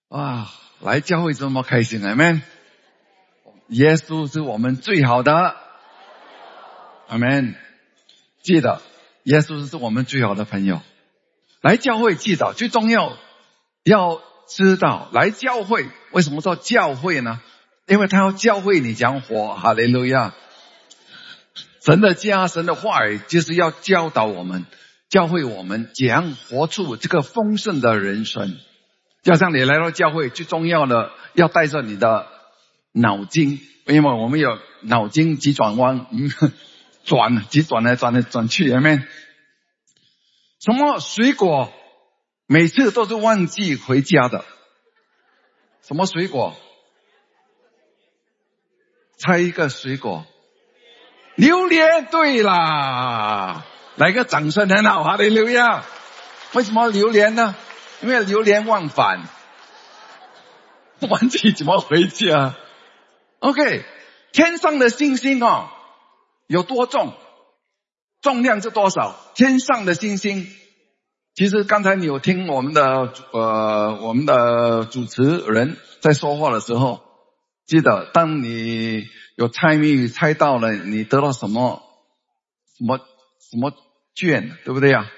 哇，来教会这么开心 Amen。 耶稣是我们最好的 Amen。 记得耶稣是我们最好的朋友。来教会记得最重要要知道，来教会为什么说教会呢？因为他要教会你讲活。哈利路亚。神的家，神的话语就是要教导我们，教会我们怎样活出这个丰盛的人生。就像你来到教会，最重要的要带着你的脑筋，因为我们有脑筋急转弯，急转来转来转去，有没有？什么水果每次都是忘记回家的？什么水果？猜一个水果。榴莲，对啦，来个掌声，很好，哈利路亚。为什么榴莲呢？因为流连忘返，忘记怎么回家。OK， 天上的星星有多重？重量是多少？天上的星星，其实刚才你有听我们的主持人在说话的时候，记得当你有猜谜语猜到了，你得到什么券，对不对呀？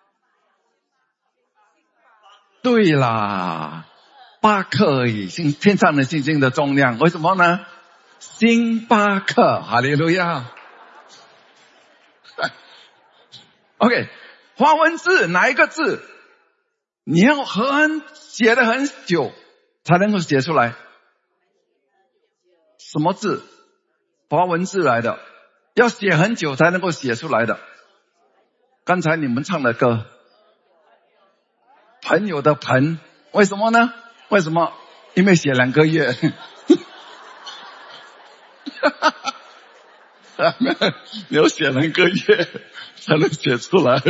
对啦，8克而已，天上的星星的重量，为什么呢？星8克，哈利路亚。OK， 华文字哪一个字你要写得很久才能够写出来？什么字？华文字来的，要写很久才能够写出来的。刚才你们唱的歌，朋友的朋，为什么呢？为什么？因为写2个月。你要写2个月才能写出来。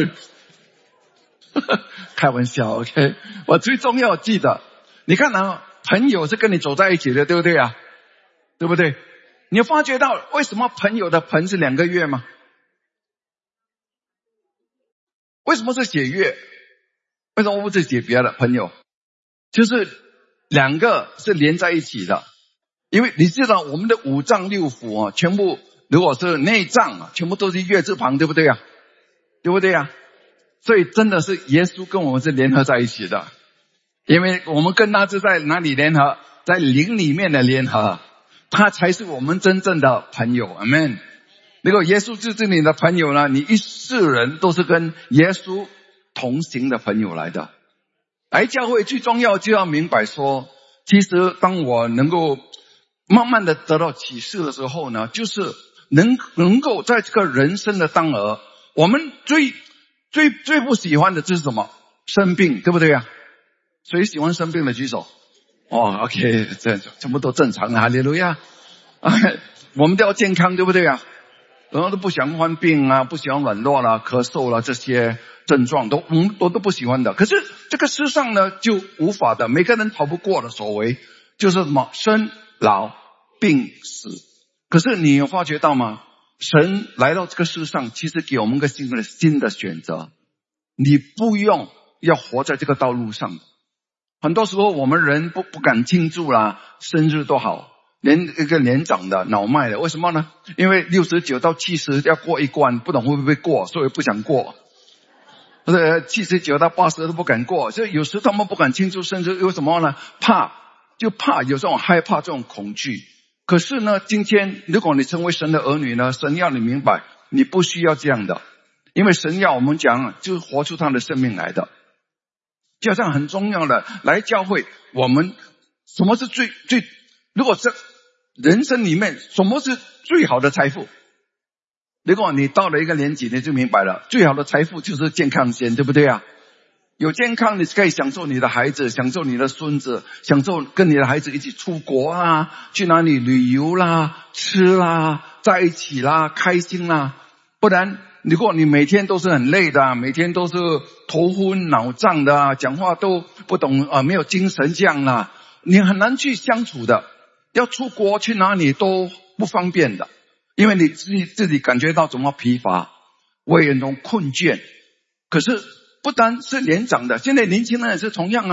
开玩笑 OK。 我最重要记得，你看朋友是跟你走在一起的，对不对啊？对不对？你有发觉到为什么朋友的朋是2个月吗？为什么是写月？为什么不是写别的朋友？就是2个是连在一起的。因为你知道我们的5脏6腑全部如果是内脏全部都是月字旁，对不对啊？对不对啊？所以真的是耶稣跟我们是联合在一起的，因为我们跟他是在哪里联合？在灵里面的联合，他才是我们真正的朋友。 Amen。 如果耶稣就是你的朋友呢，你一世人都是跟耶稣同行的朋友来的。来教会最重要就要明白说，其实当我能够慢慢的得到启示的时候呢，就是能够在这个人生的当儿，我们最不喜欢的就是什么？生病，对不对啊？谁喜欢生病的举手。OK， 这全部都正常的，哈利路亚。我们都要健康，对不对啊？然后都不喜欢患病啊，不喜欢软弱啦、咳嗽啦，这些症状都不喜欢的。可是这个世上呢就无法的，每个人逃不过的所为就是什么？生老病死。可是你有发觉到吗？神来到这个世上，其实给我们个新的选择。你不用要活在这个道路上。很多时候我们人不敢庆祝啦，生日都好，连一个年长的脑脉的，为什么呢？因为69到70要过一关，不懂会不会过，所以不想过。79到80都不敢过，所以有时他们不敢庆祝生日，为什么呢？怕有这种害怕，这种恐惧。可是呢，今天如果你成为神的儿女呢，神要你明白，你不需要这样的，因为神要我们讲，就是活出他的生命来的。就像很重要的，来教会我们什么是如果是人生里面什么是最好的财富？如果你到了一个年纪，你就明白了，最好的财富就是健康先，对不对啊？有健康，你可以享受你的孩子，享受你的孙子，享受跟你的孩子一起出国啦，去哪里旅游啦，吃啦，在一起啦，开心啦。不然如果你每天都是很累的，每天都是头昏脑胀的，讲话都不懂没有精神这样啦，你很难去相处的。要出国去哪里都不方便的，因为你自己感觉到怎么疲乏，为人困倦。可是不单是年长的，现在年轻人也是同样啊。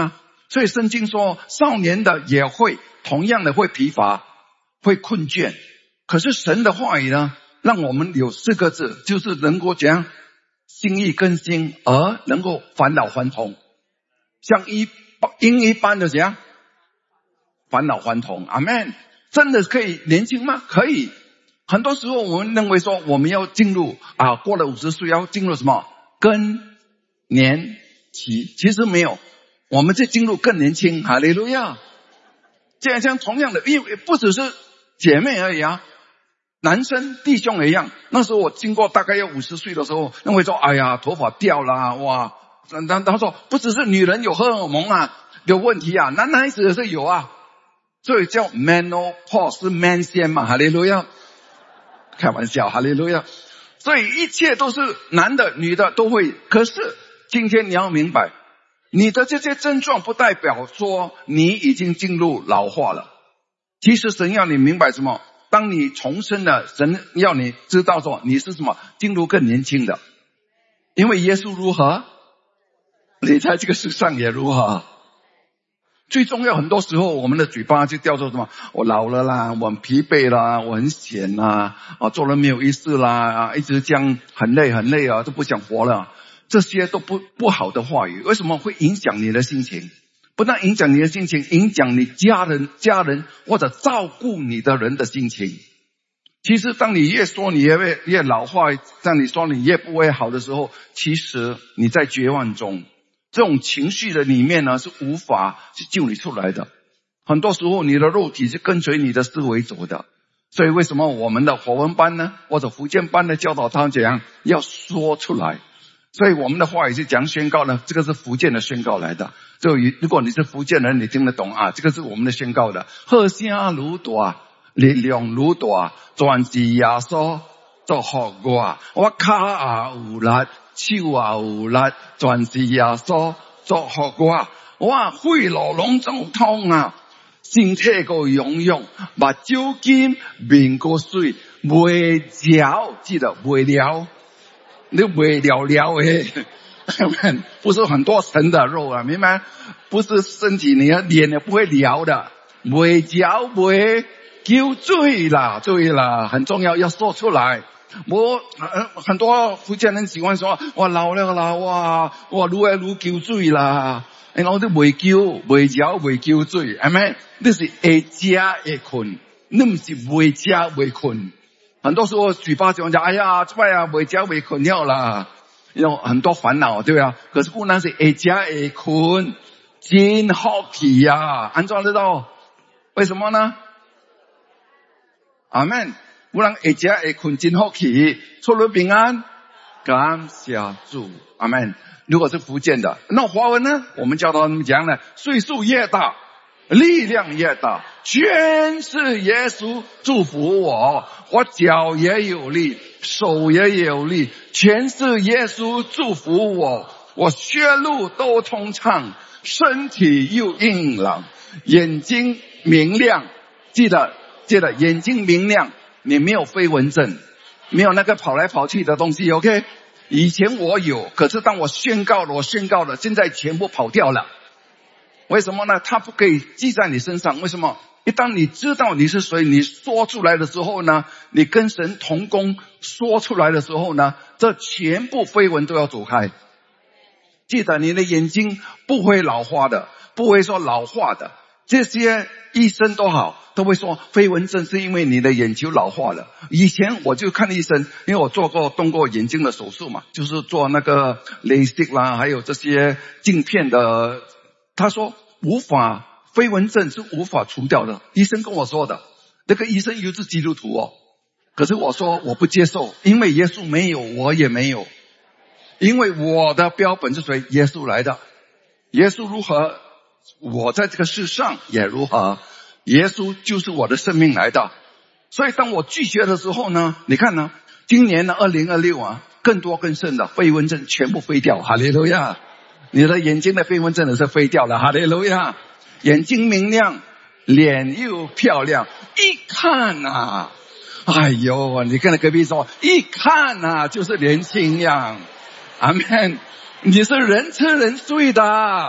所以圣经说少年的也会同样的会疲乏，会困倦。可是神的话语呢，让我们有4个字，就是能够怎样心意更新，而能够返老还童，像鹰一般的怎样返老还童。阿们。真的可以年轻吗？可以。很多时候我们认为说我们要进入过了50岁要进入什么更年期，其实没有，我们就进入更年轻。哈利路亚。这样像同样的，因为不只是姐妹而已啊，男生弟兄也一样。那时候我经过大概要50岁的时候，认为说哎呀头发掉了哇，他说不只是女人有荷尔蒙有问题男孩子也是有所以叫 menopause， 是 man 先嘛，哈利路亚。开玩笑，哈利路亚。所以一切都是男的女的都会。可是今天你要明白，你的这些症状不代表说你已经进入老化了。其实神要你明白什么？当你重生了，神要你知道说你是什么，进入更年轻的。因为耶稣如何，你在这个世上也如何。最重要，很多时候我们的嘴巴就叫做什么？我老了啦，我很疲惫啦，我很闲啦，做人没有意思啦，一直这样很累都不想活了。这些都不好的话语，为什么会影响你的心情？不但影响你的心情，影响你家人或者照顾你的人的心情。其实当你越说你越老化，当你说你越不会好的时候，其实你在绝望中。这种情绪的里面呢，是无法去救你出来的。很多时候你的肉体是跟随你的思维走的。所以为什么我们的华文班呢，或者福建班的教导他怎样要说出来？所以我们的话语是讲宣告呢，这个是福建的宣告来的。所以如果你是福建人，你听得懂这个是我们的宣告的。好声如大，力量如大，全是耶稣做好我脚有力，手有力，全是耶稣做好我肺痨拢总通身体个勇勇，目睭金，面个水，袂嚼，记得袂了，你袂了不是很多层的肉明白？不是身体，你的脸也不会了的，袂嚼袂揪嘴啦，对啦，很重要，要说出来。很多福建人喜欢说我老了啦，我愈来愈揪嘴啦，然后都袂揪袂嚼袂揪嘴，係咪？你是會食會困，你唔是袂食袂困。很多时候嘴巴講哎呀這擺袂食袂困了啦，有很多煩惱，對吧？可是不能是會食會困，真好奇安怎知道？為什麼呢？阿們。不然会食会困真好奇，出入平安，感謝主，阿們。如果是福建的，那华文呢？我们教导他们讲呢，岁数越大，力量越大，全是耶稣祝福我脚也有力，手也有力，全是耶稣祝福我血路都通畅，身体又硬朗，眼睛明亮，记得眼睛明亮。你没有飞蚊症，没有那个跑来跑去的东西 OK。 以前我有，可是当我宣告了，现在全部跑掉了。为什么呢？它不可以记在你身上。为什么？一旦你知道你是谁，你说出来的时候呢，你跟神同工说出来的时候呢，这全部飞蚊都要走开。记得你的眼睛不会老花的，不会说老化的，这些医生都好都会说飞蚊症是因为你的眼球老化了。以前我就看医生，因为我动过眼睛的手术嘛，就是做那个 LASIK 啦，还有这些镜片的。他说飞蚊症是无法除掉的，医生跟我说的。那个医生又是基督徒可是我说我不接受，因为耶稣没有，我也没有。因为我的标本是谁？耶稣来的。耶稣如何，我在这个世上也如何。耶稣就是我的生命来的。所以当我拒绝的时候呢，你看呢，今年的2026更多更甚的飞蚊症全部飞掉，哈利路亚。你的眼睛的飞蚊症也是飞掉了，哈利路亚。眼睛明亮，脸又漂亮，一看哎呦，你跟隔壁说，一看就是年轻样。阿们。你是人吃人睡的，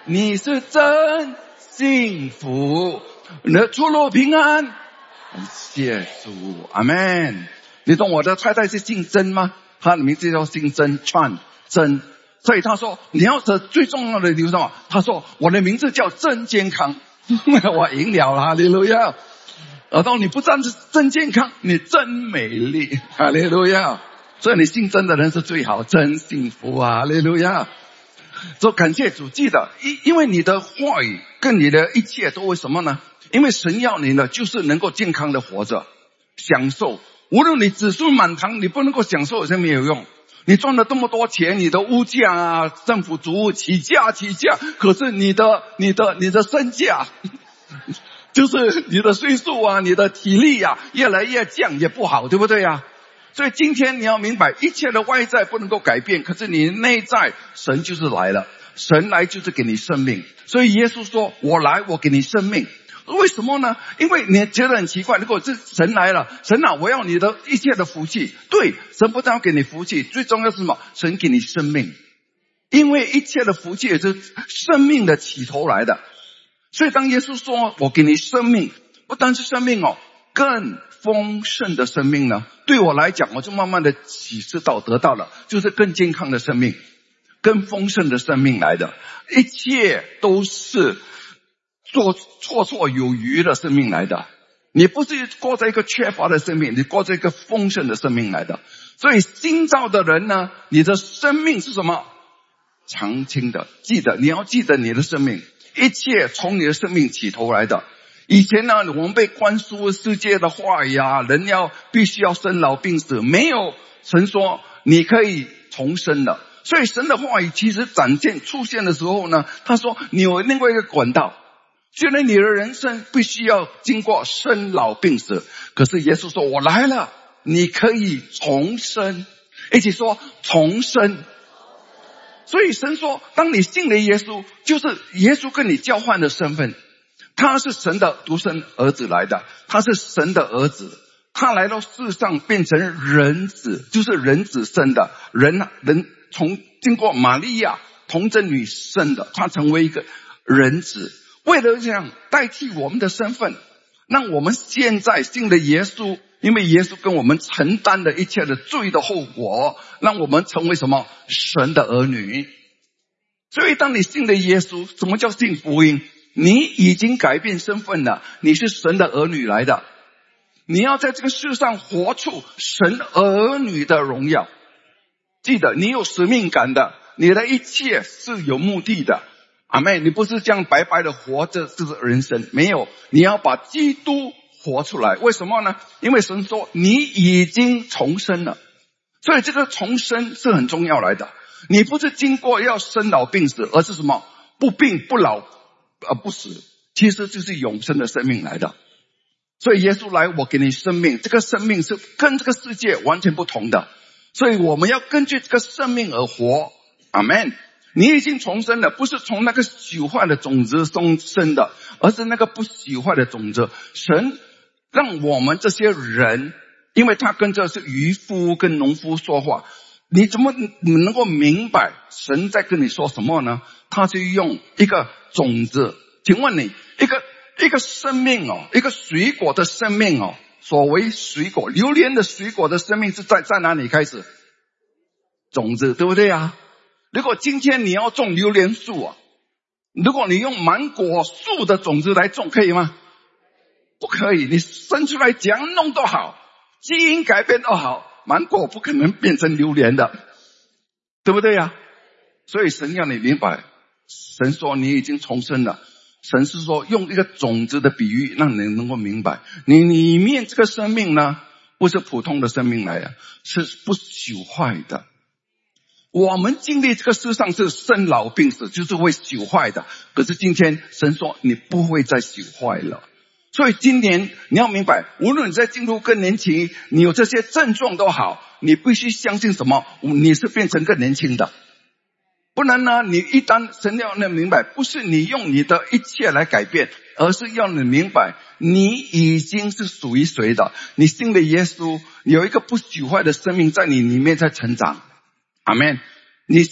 你是真幸福，你的出入平安。感谢主，阿们。你懂我的太太是姓曾吗？她的名字叫姓曾，川曾。所以他说你要是最重要的理由什么？他说我的名字叫真健康。我赢了，哈利路亚。然后你不但是真健康，你真美丽，哈利路亚。所以你姓曾的人是最好，真幸福啊，哈利路亚。所以感谢主，记得因为你的话语跟你的一切都为什么呢？因为神要你呢就是能够健康的活着，享受。无论你子孙满堂，你不能够享受也没有用。你赚了这么多钱，你的物价啊，政府主物起价，可是你的身价就是你的岁数啊，你的体力啊越来越降，也不好，对不对啊？所以今天你要明白，一切的外在不能够改变，可是你内在神就是来了，神来就是给你生命。所以耶稣说我来，我给你生命。为什么呢？因为你觉得很奇怪，如果是神来了，神啊，我要你的一切的福气。对，神不但要给你福气，最重要是什么？神给你生命。因为一切的福气也是生命的起头来的。所以当耶稣说我给你生命，不单是生命哦，更丰盛的生命呢，对我来讲我就慢慢的启示到得到了，就是更健康的生命，更丰盛的生命来的，一切都是绰绰有余的生命来的。你不是过着一个缺乏的生命，你过着一个丰盛的生命来的。所以新造的人呢，你的生命是什么？常青的。记得，你要记得你的生命，一切从你的生命起头来的。以前呢，我们被灌输世界的话语啊，人必须要生老病死，没有神说你可以重生的。所以神的话语其实出现的时候呢，他说你有另外一个管道，虽然你的人生必须要经过生老病死，可是耶稣说我来了，你可以重生。一起说重生。所以神说当你信了耶稣，就是耶稣跟你交换的身份，他是神的独生儿子来的，他是神的儿子，他来到世上变成人子，就是人子生的，人经过玛利亚童贞女生的，他成为一个人子，为了这样代替我们的身份，让我们现在信了耶稣，因为耶稣跟我们承担了一切的罪的后果，让我们成为什么？神的儿女。所以当你信了耶稣，什么叫信福音？你已经改变身份了，你是神的儿女来的，你要在这个世上活出神儿女的荣耀。记得你有使命感的，你的一切是有目的的。阿们，你不是这样白白的活着，这是人生，没有，你要把基督活出来。为什么呢？因为神说你已经重生了，所以这个重生是很重要来的。你不是经过要生老病死，而是什么？不病不老不死，其实就是永生的生命来的。所以耶稣来，我给你生命，这个生命是跟这个世界完全不同的，所以我们要根据这个生命而活。阿们。你已经重生了，不是从那个朽坏的种子中生的，而是那个不朽坏的种子。神让我们这些人，因为他跟这是渔夫跟农夫说话，你怎么能够明白神在跟你说什么呢？他是用一个种子。请问你一个生命哦，一个水果的生命哦，所谓水果，榴莲的水果的生命是在哪里开始？种子，对不对啊？如果今天你要种榴莲树啊，如果你用芒果树的种子来种，可以吗？不可以，你生出来怎样弄都好，基因改变都好，芒果不可能变成榴莲的，对不对啊？所以神要你明白，神说你已经重生了，神是说用一个种子的比喻让你能够明白，你里面这个生命呢，不是普通的生命来的，是不朽坏的。我们经历这个世上是生老病死，就是会朽坏的，可是今天神说你不会再朽坏了。所以今年你要明白，无论你在进入更年期，你有这些症状都好，你必须相信什么？你是变成更年轻的。不然呢，你一旦神要你明白，不是你用你的一切来改变，而是要你明白你已经是属于谁的。你信了耶稣，有一个不朽坏的生命在你里面在成长。阿们。你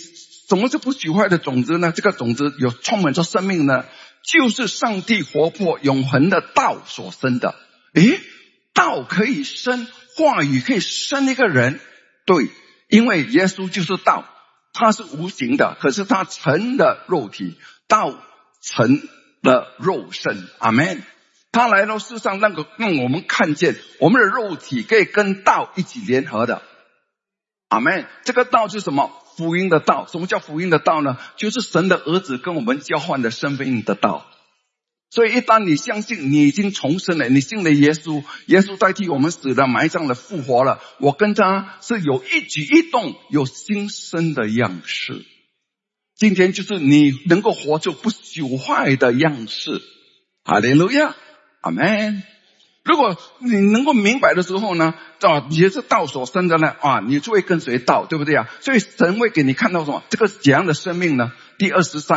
什么是不朽坏的种子呢？这个种子有充满着生命呢，就是上帝活泼永恒的道所生的。道可以生，话语可以生一个人。对，因为耶稣就是道，他是无形的，可是他成了肉体，道成了肉身。阿们。他来到世上，让我们看见我们的肉体可以跟道一起联合的。阿们。这个道是什么？福音的道。什么叫福音的道呢？就是神的儿子跟我们交换的身份的道。所以一旦你相信你已经重生了，你信了耶稣，耶稣代替我们死了埋葬了复活了，我跟他是有一举一动，有新生的样式。今天就是你能够活出不朽坏的样式。哈利路亚，阿们。如果你能够明白的时候呢，也是道所生的呢，你就会跟随道，对不对啊？所以神会给你看到什么？这个怎样的生命呢？第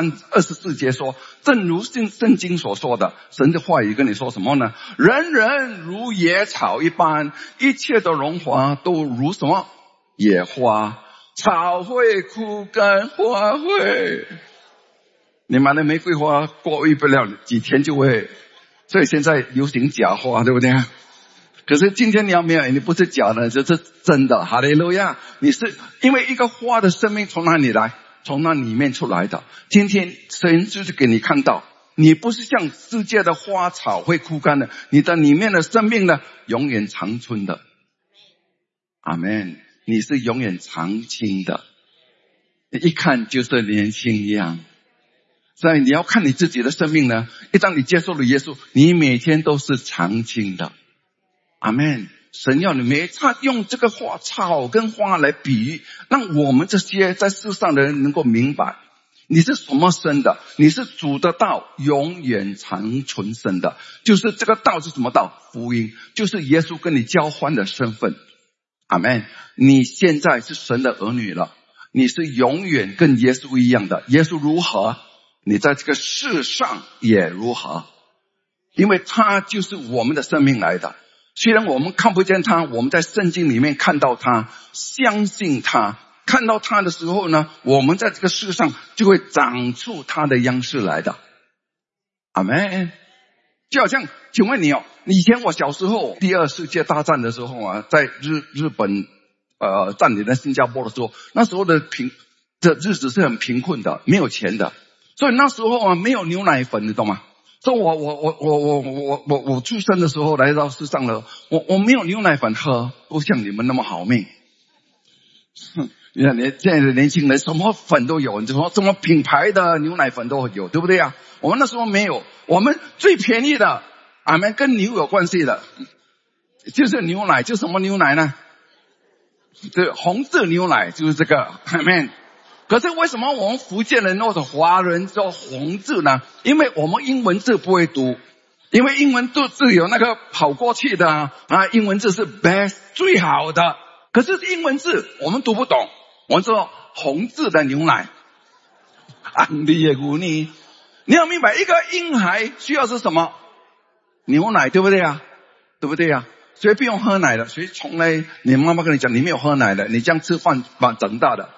24节说，正如圣经所说的，神的话语跟你说什么呢？人人如野草一般，一切的荣华都如什么？野花，草会枯干，花会。你买的玫瑰花过不了几天就会，所以现在流行假花，对不对？可是今天你要明白，你不是假的，这是真的。哈利路亚！你是因为一个花的生命从哪里来？从那里面出来的。今天神就是给你看到，你不是像世界的花草会枯干的，你的里面的生命呢，永远长春的。阿们。你是永远长青的，一看就是年轻一样。所以你要看你自己的生命呢，一旦你接受了耶稣，你每天都是长青的。阿们。神要你他用这个草跟花来比喻，让我们这些在世上的人能够明白，你是什么生的？你是主的道，永远长存生的。就是这个道是什么道？福音，就是耶稣跟你交换的身份。阿们。你现在是神的儿女了，你是永远跟耶稣一样的。耶稣如何，你在这个世上也如何，因为他就是我们的生命来的。虽然我们看不见他，我们在圣经里面看到他，相信他，看到他的时候呢，我们在这个世上就会长出他的样式来的。阿们。就好像，请问你以前我小时候第二世界大战的时候在日本占领了新加坡的时候，那时候的日子是很贫困的，没有钱的，所以那时候没有牛奶粉，你懂吗？所以我出生的时候来到世上了，我没有牛奶粉喝，不像你们那么好命。你看现在的年轻人什么粉都有，什么品牌的牛奶粉都有，对不对啊？我们那时候没有，我们最便宜的，俺们跟牛有关系的，就是牛奶。就什么牛奶呢？这红字牛奶就是这个。阿们。可是为什么我们福建人或者华人叫红字呢？因为我们英文字不会读，因为英文字有那个跑过去的英文字是 best 最好的，可是英文字我们读不懂，我们说红字的牛奶。你要明白，一个婴孩需要是什么？牛奶，对不对啊？对不对啊？谁不用喝奶的？谁从来你妈妈跟你讲你没有喝奶的，你这样吃饭长大的。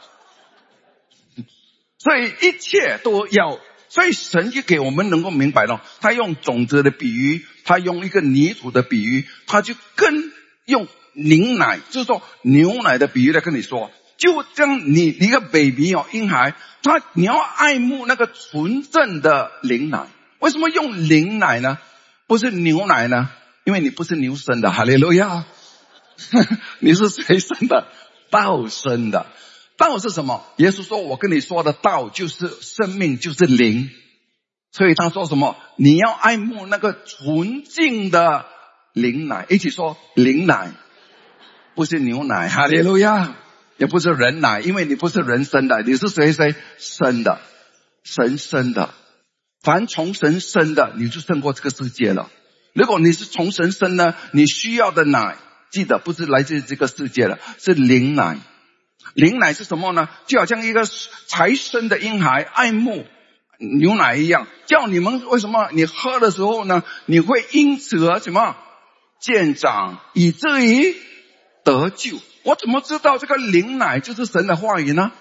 所以一切都要，所以神就给我们能够明白了，他用种子的比喻，他用一个泥土的比喻，他就用凝奶，就是说牛奶的比喻来跟你说，就像你一个 baby 婴孩，你要爱慕那个纯正的灵奶。为什么用灵奶呢？不是牛奶呢？因为你不是牛生的，哈利路亚。你是谁生的？道生的。道是什么？耶稣说，我跟你说的道就是生命，就是灵。所以他说什么？你要爱慕那个纯净的灵奶。一起说灵奶，不是牛奶，哈利路亚。也不是人奶，因为你不是人生的，你是谁生的？神生的。凡从神生的，你就胜过这个世界了。如果你是从神生呢，你需要的奶，记得不是来自这个世界的，是灵奶。灵奶是什么呢？就好像一个才生的婴孩爱慕牛奶一样，叫你们为什么你喝的时候呢，你会因此而什么渐长，以至于得救。我怎么知道这个灵奶就是神的话语呢？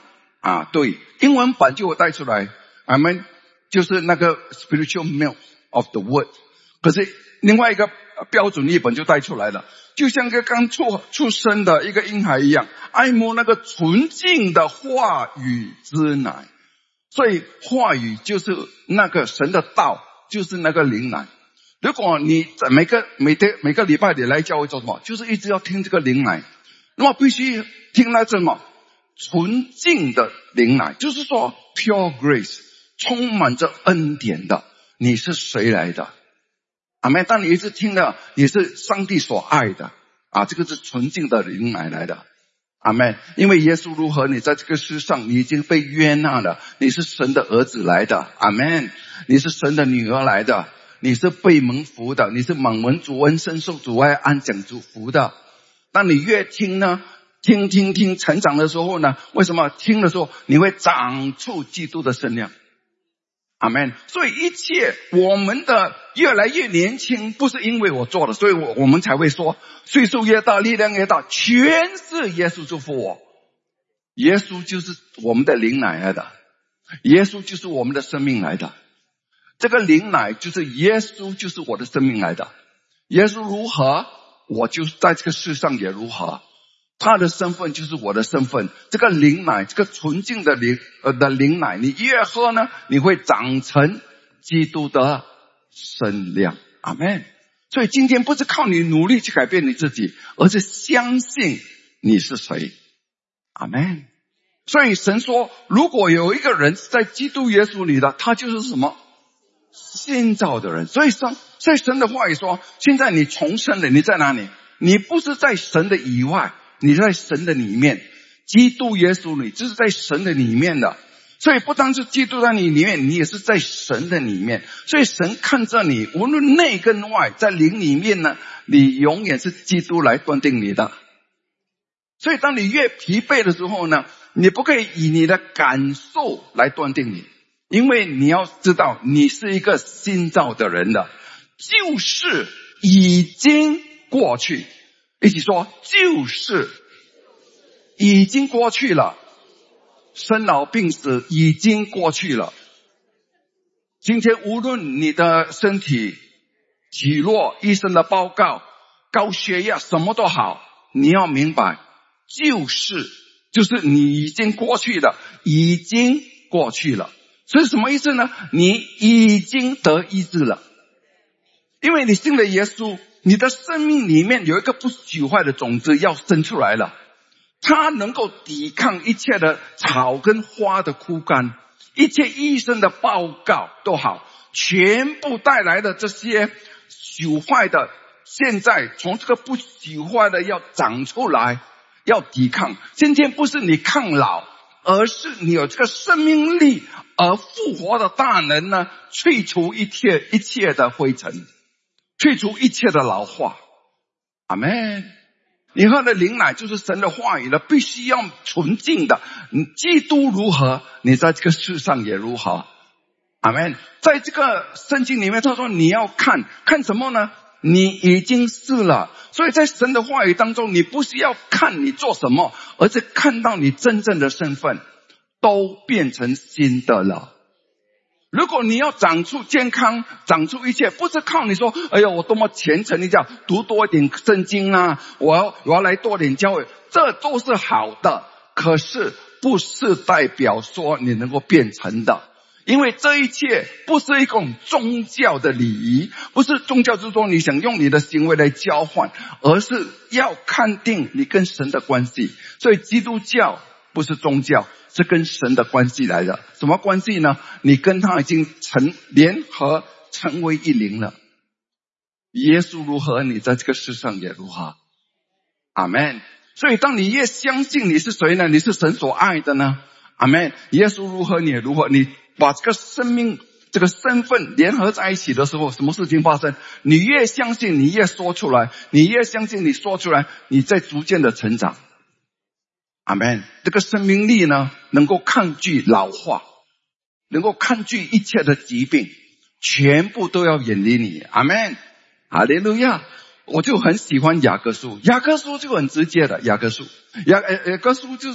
对，英文版就有带出来 Amen， 就是那个 spiritual milk of the word。 可是另外一个标准译本就带出来了，就像个刚出生的一个婴孩一样，爱慕那个纯净的话语之奶。所以话语就是那个神的道，就是那个灵奶。如果你在每个礼拜你来教会做什么，就是一直要听这个灵奶，那么必须听那什么纯净的灵奶，就是说 pure grace， 充满着恩典的。你是谁来的？阿们。当你一直听的，你是上帝所爱的这个是纯净的灵奶来的。阿们。因为耶稣如何，你在这个世上你已经被悦纳了，你是神的儿子来的。阿们。你是神的女儿来的，你是被蒙福的，你是蒙闻主恩，深受主爱，安享主福的。当你越听呢，听成长的时候呢，为什么听的时候你会长出基督的身量？阿们。所以一切我们的越来越年轻，不是因为我做的，所以我们才会说岁数越大力量越大，全是耶稣祝福我。耶稣就是我们的灵奶来的，耶稣就是我们的生命来的。这个灵奶就是耶稣，就是我的生命来的。耶稣如何，我就在这个世上也如何，他的身份就是我的身份。这个灵奶，这个纯净的灵奶，你越喝呢，你会长成基督的身量。阿们。所以今天不是靠你努力去改变你自己，而是相信你是谁。阿们。所以神说，如果有一个人是在基督耶稣里的，他就是什么？新造的人。所以神的话语说，现在你重生了，你在哪里？你不是在神的以外，你在神的里面。基督耶稣里就是在神的里面的。所以不单是基督在你里面，你也是在神的里面。所以神看着你，无论内跟外，在灵里面呢，你永远是基督来断定你的。所以当你越疲惫的时候呢，你不可以以你的感受来断定你，因为你要知道你是一个新造的人的，旧事已经过去。一起说，旧事已经过去了，生老病死已经过去了。今天无论你的身体体弱，医生的报告，高血压，什么都好，你要明白，旧事就是你已经过去的，已经过去了。所以什么意思呢？你已经得医治了，因为你信了耶稣，你的生命里面有一个不朽坏的种子要生出来了，它能够抵抗一切的草跟花的枯干，一切医生的报告都好，全部带来的这些朽坏的，现在从这个不朽坏的要长出来，要抵抗。今天不是你抗老，而是你有这个生命力，而复活的大能呢，去除一切的灰尘，去除一切的老化。阿们。你喝的灵奶就是神的话语了，必须要纯净的。基督如何，你在这个世上也如何。阿们。在这个圣经里面他说你要看什么呢？你已经是了。所以在神的话语当中，你不是要看你做什么，而是看到你真正的身份都变成新的了。如果你要长出健康，长出一切，不是靠你说哎呀我多么虔诚，你讲读多一点圣经啊，我要来多点教会，这都是好的，可是不是代表说你能够变成的。因为这一切不是一种宗教的礼仪，不是宗教之中你想用你的行为来交换，而是要看定你跟神的关系。所以基督教不是宗教，是跟神的关系来的。什么关系呢？你跟他已经联合成为一灵了。耶稣如何，你在这个世上也如何。阿们。所以当你越相信你是谁呢？你是神所爱的呢。阿们。耶稣如何，你也如何。你把这个生命这个身份联合在一起的时候，什么事情发生？你越相信，你越说出来，你越相信，你说出来，你在逐渐的成长。阿们。这个生命力呢，能够抗拒老化，能够抗拒一切的疾病，全部都要远离你。阿们。哈利路亚。我就很喜欢雅各书，雅各书就很直接的，雅各书就是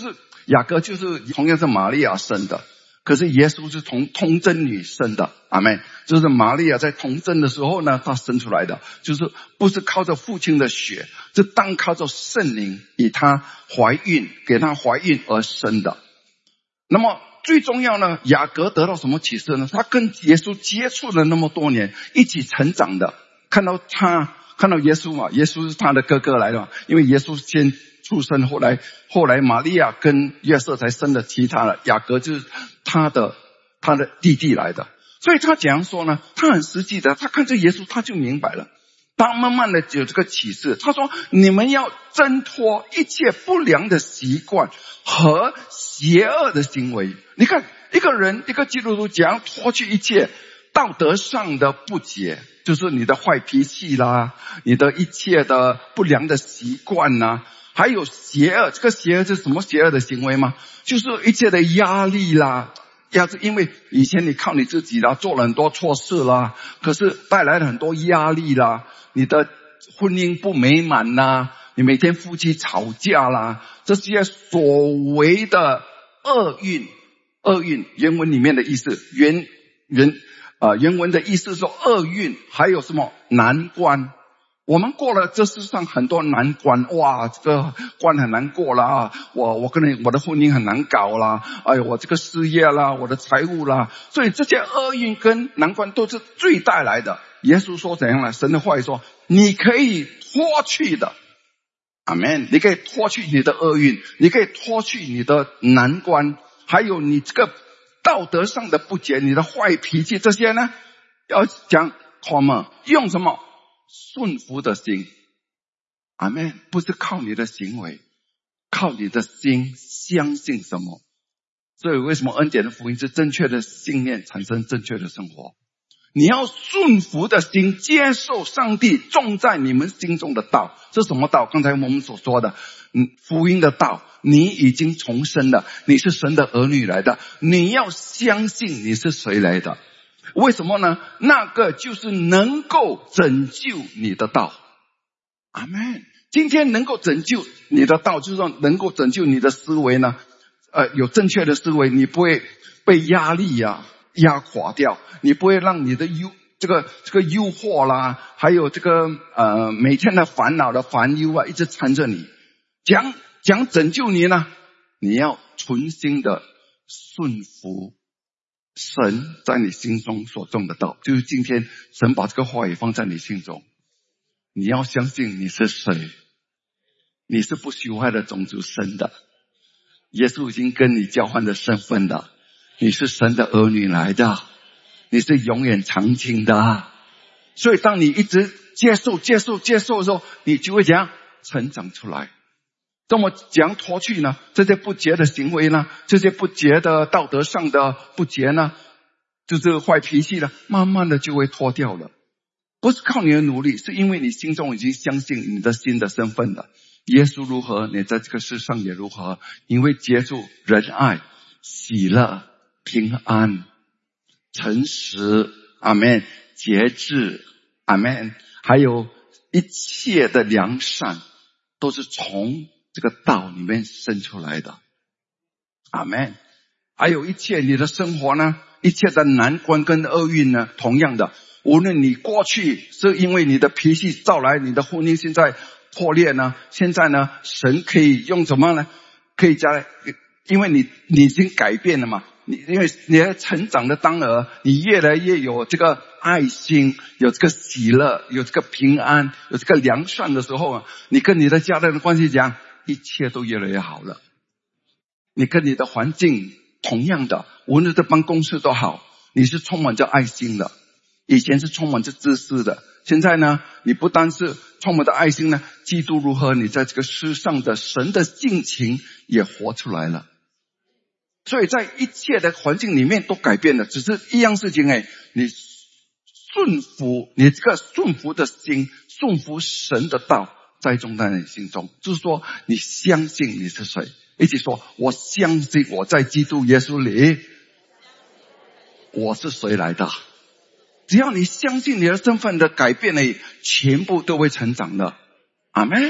雅各就是同样是玛利亚生的，可是耶稣是从童贞女生的，阿们。就是玛利亚在童贞的时候呢，她生出来的，就是不是靠着父亲的血，是单靠着圣灵以她怀孕，给她怀孕而生的。那么最重要呢，雅各得到什么启示呢？他跟耶稣接触了那么多年，一起成长的，看到耶稣嘛，耶稣是他的哥哥来的嘛，因为耶稣先出生，后来玛利亚跟约瑟才生了其他的，雅各就是他的弟弟来的。所以他怎样说呢？他很实际的，他看这耶稣他就明白了，他慢慢的有这个启示。他说你们要挣脱一切不良的习惯和邪恶的行为。你看一个基督徒怎样脱去一切道德上的不洁，就是你的坏脾气啦，你的一切的不良的习惯啦，还有邪恶。这个邪恶是什么邪恶的行为吗？就是一切的压力啦，因为以前你靠你自己啦，做了很多错事啦，可是带来了很多压力啦，你的婚姻不美满啦，你每天夫妻吵架啦，这些所谓的厄运原文里面的意思，原文的意思说厄运，还有什么难关。我们过了这世上很多难关，哇，这个关很难过啦，我的婚姻很难搞啦，我这个事业啦，我的财务啦，所以这些厄运跟难关都是罪带来的。耶稣说怎样呢？神的话语说你可以脱去的，阿们，你可以脱去你的厄运，你可以脱去你的难关，还有你这个道德上的不洁，你的坏脾气，这些呢要讲用什么顺服的心，阿们，不是靠你的行为，靠你的心相信什么。所以为什么恩典的福音是正确的信念产生正确的生活？你要顺服的心，接受上帝种在你们心中的道。这什么道？刚才我们所说的福音的道。你已经重生了，你是神的儿女来的，你要相信你是谁来的。为什么呢？那个就是能够拯救你的道，阿们。今天能够拯救你的道，就是说能够拯救你的思维呢，有正确的思维，你不会被压力压垮掉，你不会让你的这个诱惑啦，还有这个每天的烦恼的烦忧一直缠着你。讲拯救你呢，你要存心的顺服神在你心中所种的道。就是今天神把这个话语放在你心中，你要相信你是谁，你是不朽坏的种族生的，耶稣已经跟你交换的身份的，你是神的儿女来的，你是永远长青的。所以当你一直接受的时候，你就会怎样成长出来。这么怎样脱去呢？这些不洁的行为呢，这些不洁的道德上的不洁呢，就是坏脾气呢，慢慢的就会脱掉了。不是靠你的努力，是因为你心中已经相信你的新的身份了。耶稣如何，你在这个世上也如何，因为接触仁爱、喜乐、平安、诚实，阿们，节制，阿们，还有一切的良善，都是从这个道里面生出来的，阿们。还有一切你的生活呢，一切的难关跟厄运呢，同样的，无论你过去是因为你的脾气造来你的婚姻现在破裂呢，现在呢神可以用什么呢？可以加来，因为你已经改变了嘛，因为你在成长的当儿，你越来越有这个爱心，有这个喜乐，有这个平安，有这个良善的时候，你跟你的家人的关系讲，一切都越来越好了。你跟你的环境同样的，无论是办公室都好，你是充满着爱心的。以前是充满着自私的，现在呢，你不单是充满着爱心呢，基督如何，你在这个世上的神的性情也活出来了。所以在一切的环境里面都改变了，只是一样事情你顺服，你这个顺服的心，顺服神的道栽种在你心中，就是说你相信你是谁，一起说，我相信我在基督耶稣里我是谁来的。只要你相信你的身份的改变全部都会成长的，阿们。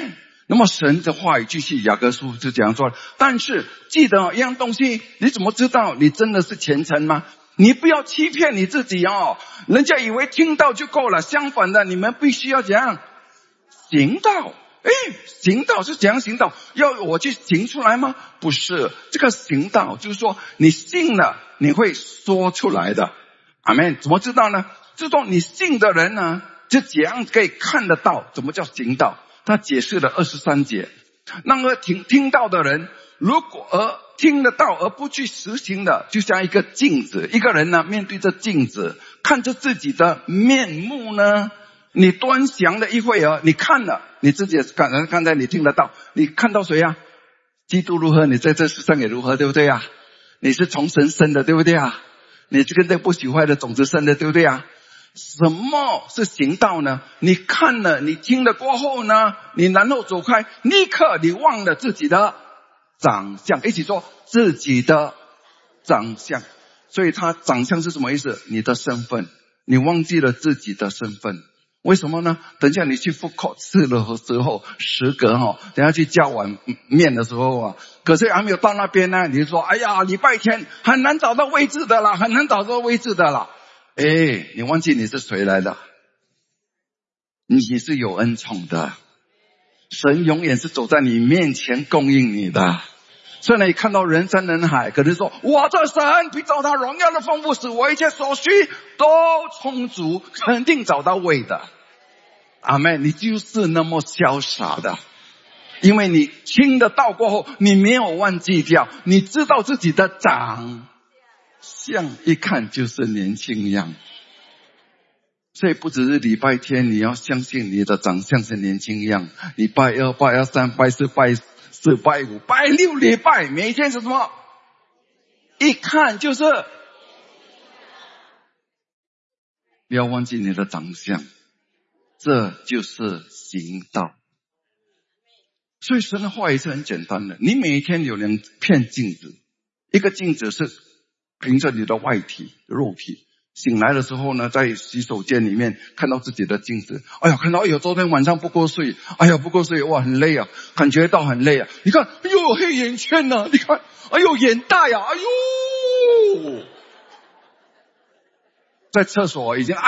那么神的话语继续，雅各书就这样说，但是记得一样东西，你怎么知道你真的是虔诚吗？你不要欺骗你自己哦，人家以为听到就够了，相反的，你们必须要怎样行道。行道是怎样行道？要我去行出来吗？不是，这个行道就是说你信了你会说出来的。阿们。怎么知道呢？就是说你信的人呢，就怎样可以看得到怎么叫行道。他解释了23节，那个听到的人，如果听得到而不去实行的，就像一个镜子。一个人呢，面对着镜子，看着自己的面目呢，你端详了一会儿，你看了，你自己也是刚才你听得到，你看到谁啊？基督如何，你在这世上也如何，对不对啊？你是从神生的，对不对啊？你是跟这不朽坏的种子生的，对不对啊？什么是行道呢？你看了，你听了过后呢，你然后走开，立刻你忘了自己的长相。一起说自己的长相。所以他长相是什么意思？你的身份，你忘记了自己的身份。为什么呢？等一下你去复考试的时候，时隔等一下去叫碗面的时候啊，可是还没有到那边呢，你就说，哎呀，礼拜天很难找到位置的啦，很难找到位置的啦。你忘记你是谁来的？你是有恩宠的，神永远是走在你面前供应你的。虽然你看到人山人海，可是说我的神比照他荣耀的丰富，使我一切所需都充足，肯定找到位的。阿们。你就是那么潇洒的，因为你听得到过后，你没有忘记掉，你知道自己的长相，一看就是年轻样。所以不只是礼拜天你要相信你的长相是年轻样，你拜2、拜3、拜4、拜4、拜5、拜6礼拜，每一天是什么？一看就是。不要忘记你的长相，这就是行道。所以神的话也是很简单的，你每一天有2片镜子，一个镜子是凭着你的外体肉体，醒来的时候呢，在洗手间里面看到自己的镜子，看到昨天晚上不够睡，不够睡，哇，很累啊，感觉到很累啊。你看，有黑眼圈啊，你看，眼袋啊，在厕所已经，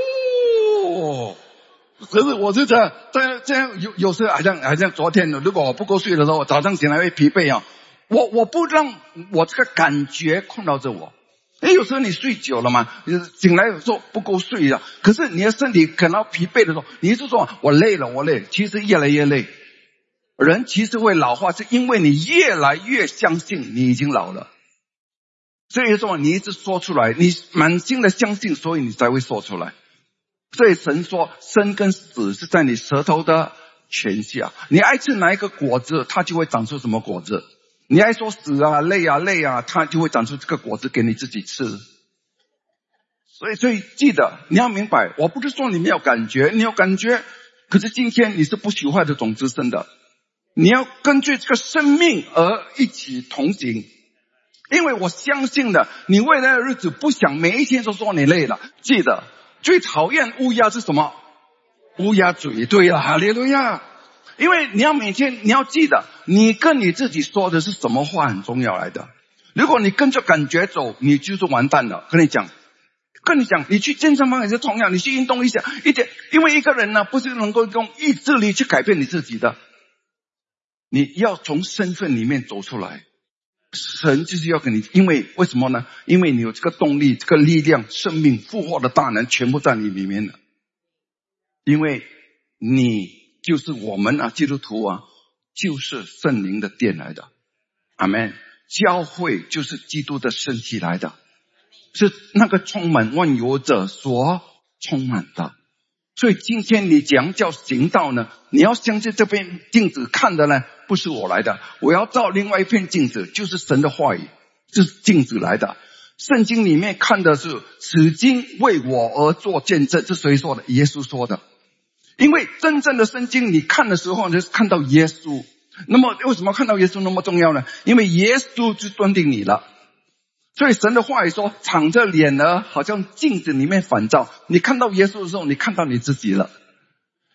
可是我是这样有时好像昨天，如果我不够睡的时候，早上醒来会疲惫啊，我不让我这个感觉困扰着我。有时候你睡久了嘛，醒来有时候不够睡啊，可是你的身体感到疲惫的时候，你是说我累了，其实越来越累。人其实会老化，是因为你越来越相信你已经老了。所以说你一直说出来，你满心的相信，所以你才会说出来。所以神说生跟死是在你舌头的权下，你爱吃哪一个果子，它就会长出什么果子。你爱说死啊累啊，它就会长出这个果子给你自己吃。所以记得你要明白，我不是说你没有感觉，你有感觉，可是今天你是不朽坏的种子生的，你要根据这个生命而一起同行。因为我相信的，你未来的日子不想每一天都说你累了。记得最讨厌乌鸦是什么？乌鸦嘴。对了，哈利路亚。因为你要每天你要记得，你跟你自己说的是什么话很重要来的。如果你跟着感觉走，你就是完蛋了。跟你讲，你去健身房也是同样，你去运动一点，因为一个人呢不是能够用意志力去改变你自己的，你要从身份里面走出来。神就是要给你，因为为什么呢？因为你有这个动力、这个力量、生命复活的大能全部在你里面了。因为你就是我们啊，基督徒啊，就是圣灵的殿来的。阿们。教会就是基督的身体来的，是那个充满万有者所充满的。所以今天你怎样叫行道呢？你要相信这片镜子看的呢，不是我来的，我要照另外一片镜子，就是神的话语，是镜子来的。圣经里面看的是此经为我而做见证，是谁说的？耶稣说的。因为真正的圣经你看的时候就是看到耶稣。那么为什么看到耶稣那么重要呢？因为耶稣就断定你了。所以神的话语说，敞着脸呢，好像镜子里面反照，你看到耶稣的时候，你看到你自己了。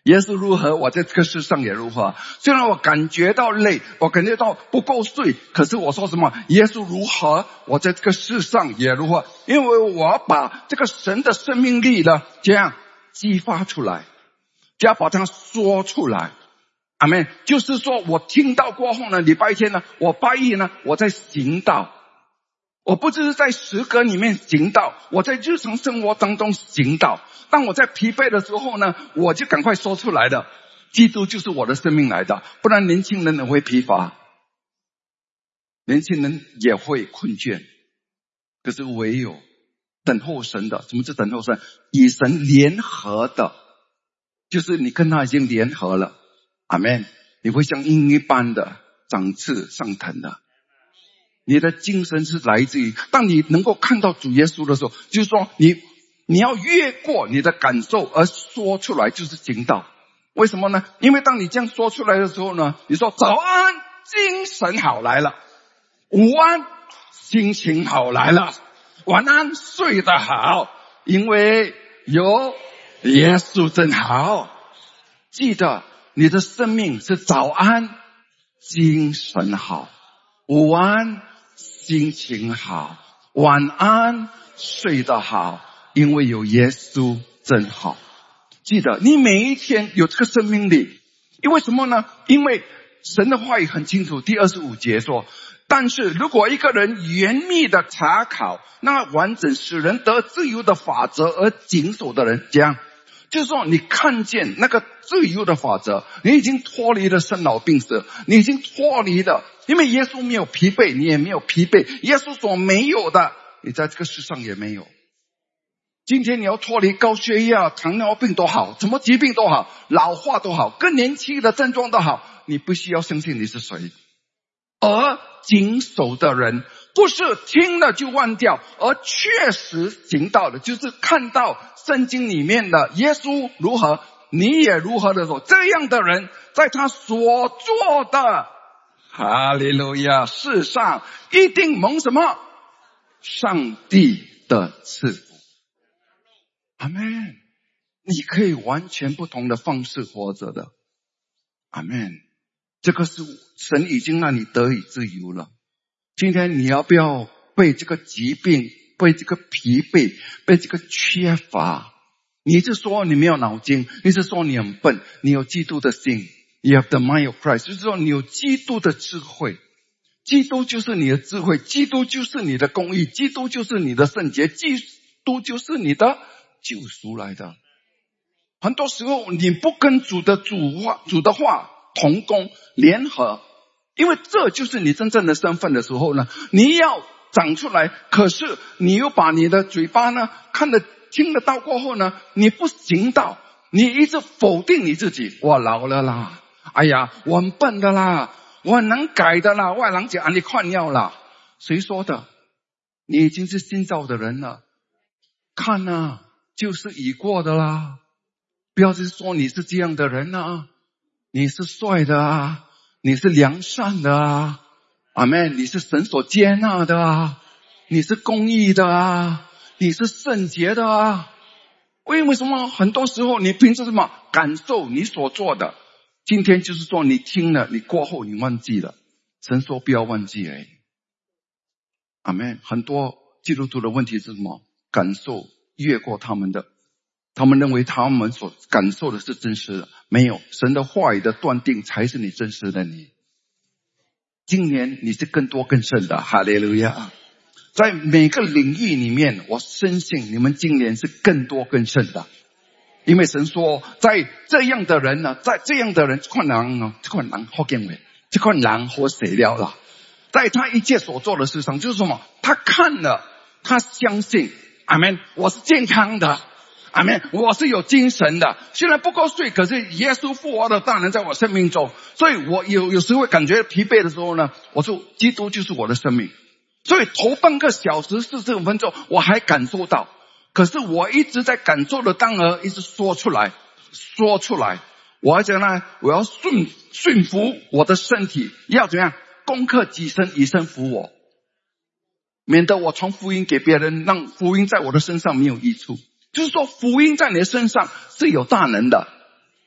耶稣如何，我在这个世上也如何。虽然我感觉到累，我感觉到不够睡，可是我说什么？耶稣如何，我在这个世上也如何。因为我要把这个神的生命力呢，这样激发出来，就要把它说出来。阿们。就是说我听到过后呢，礼拜天呢，我拜一呢，我在行道。我不只是在诗歌里面行道，我在日常生活当中行道。当我在疲惫的时候呢，我就赶快说出来的，基督就是我的生命来的。不然年轻人也会疲乏，年轻人也会困倦。可是唯有等候神的，什么是等候神？与神联合的，就是你跟他已经联合了。阿们。你会像鹰一般的长翅上腾的。你的精神是来自于，当你能够看到主耶稣的时候，就是说你要越过你的感受而说出来，就是行道。为什么呢？因为当你这样说出来的时候呢，你说早安，精神好来了；午安，心情好来了；晚安，睡得好，因为有耶稣真好。记得你的生命是早安，精神好；午安，心情好；晚安，睡得好，因为有耶稣真好。记得你每一天有这个生命力，因为什么呢？因为神的话语很清楚，第25节说，但是如果一个人严密的查考那完整使人得自由的法则而谨守的人，这样就是说你看见那个自由的法则，你已经脱离了生老病死，你已经脱离了，因为耶稣没有疲惫，你也没有疲惫，耶稣所没有的，你在这个世上也没有。今天你要脱离高血压、糖尿病都好，什么疾病都好，老化都好，更年期的症状都好，你不需要相信你是谁。而谨守的人，不是听了就忘掉，而确实行道的，就是看到圣经里面的耶稣如何，你也如何的说，这样的人在他所做的哈利路亚世上一定蒙什么？上帝的赐福。阿们。你可以完全不同的方式活着的。阿们。这个是神已经让你得以自由了。今天你要不要被这个疾病、被这个疲惫、被这个缺乏？你是说你没有脑筋，你是说你很笨，你有基督的心， You have the mind of Christ， 就是说你有基督的智慧。基督就是你的智慧，基督就是你的公义，基督就是你的圣洁，基督就是你的救赎来的。很多时候你不跟主的话同工联合，因为这就是你真正的身份的时候呢，你要长出来，可是你又把你的嘴巴呢听得到过后呢，你不行道，你一直否定你自己。我老了啦，哎呀，我很笨的啦，我很难改的啦，外人讲你看要啦。谁说的？你已经是新造的人了。看啊，就是已过的啦。不要是说你是这样的人啊，你是帅的啊，你是良善的啊，阿们，你是神所接纳的啊，你是公义的啊，你是圣洁的啊。为什么很多时候你凭着什么感受你所做的？今天就是说你听了，你过后你忘记了，神说不要忘记而已。阿们。很多基督徒的问题是什么？感受越过他们的，他们认为他们所感受的是真实的，没有，神的话语的断定才是你真实的你。今年你是更多更胜的，哈利路亚。在每个领域里面，我深信你们今年是更多更胜的，因为神说在这样的人呢，在这样的人，这块人好见为，这块人好死了啦。在他一切所做的事上，就是什么？他看了，他相信，阿们，我是健康的，阿们，我是有精神的，虽然不够睡，可是耶稣复活的大能在我生命中，所以我有时会感觉疲惫的时候呢，我说基督就是我的生命。所以头半个小时45分钟我还感受到，可是我一直在感受的当儿一直说出来。我要讲呢，我要顺服我的身体，要怎样攻克己身，以身服我，免得我传福音给别人，让福音在我的身上没有益处。就是说福音在你的身上是有大能的，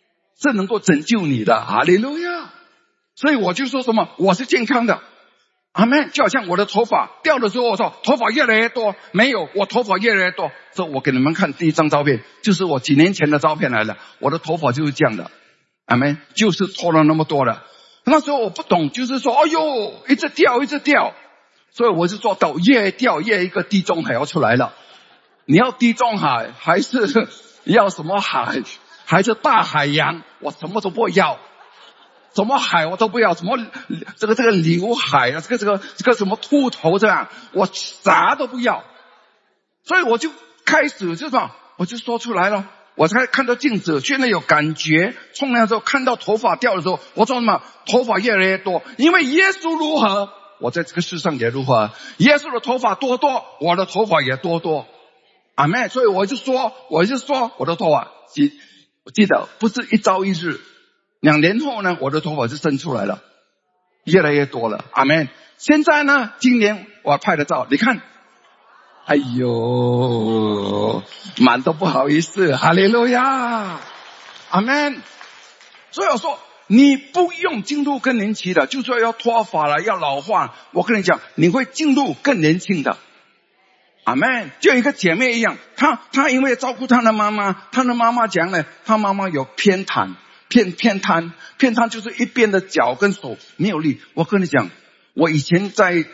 是能够拯救你的。哈利路亚！所以我就说什么，我是健康的。阿们。就好像我的头发掉的时候，我说头发越来越多，没有，我头发越来越多。所以我给你们看第一张照片，就是我几年前的照片来了，我的头发就是这样的。阿们，就是脱了那么多了。那时候我不懂，就是说哎呦一直掉一直掉，所以我是做到越掉越一个地中海要出来了。你要地中海还是要什么海，还是大海洋，我什么都不要，什么海我都不要，什么这个刘海啊，这个什么秃头这样，我啥都不要。所以我就开始就说，我就说出来了。我才看到镜子，现在有感觉。冲凉的时候看到头发掉的时候，我说什么？头发越来越多，因为耶稣如何，我在这个世上也如何。耶稣的头发多，我的头发也多。阿们。所以我就说我的头发记得不是一朝一日，2年后呢，我的头发就生出来了，越来越多了。阿们。现在呢，今年我拍的照，你看。哎呦，满都不好意思。哈利路亚，阿们。所以我说你不用进入更年期的，就说要脱发了要老化，我跟你讲你会进入更年轻的。阿们。就一个姐妹一样，她因为照顾她的妈妈，她的妈妈讲呢，她妈妈有偏瘫就是一边的脚跟手没有力。我跟你讲，我以前在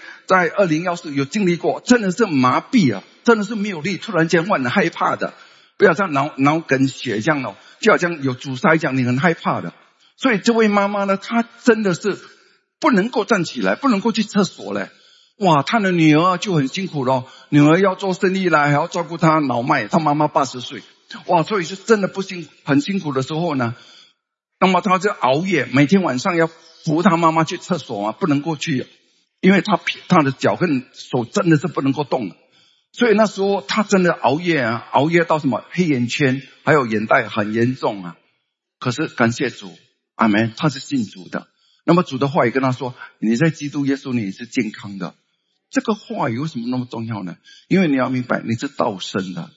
2014有经历过，真的是麻痹啊，真的是没有力，突然间很害怕的，不要像脑梗血这样哦，就好像有阻塞这样，你很害怕的。所以这位妈妈呢，她真的是不能够站起来，不能够去厕所嘞。哇，她的女儿就很辛苦咯，女儿要做生意啦，还要照顾她脑脉，她妈妈80岁，哇，所以是真的很辛苦的时候呢，那么她就熬夜，每天晚上要扶她妈妈去厕所啊，不能够去，因为她的脚跟手真的是不能够动。所以那时候她真的熬夜到什么黑眼圈还有眼袋很严重啊。可是感谢主，阿们，她是信主的。那么主的话语跟她说，你在基督耶稣里是健康的。这个话语为什么那么重要呢？因为你要明白，你是道生的，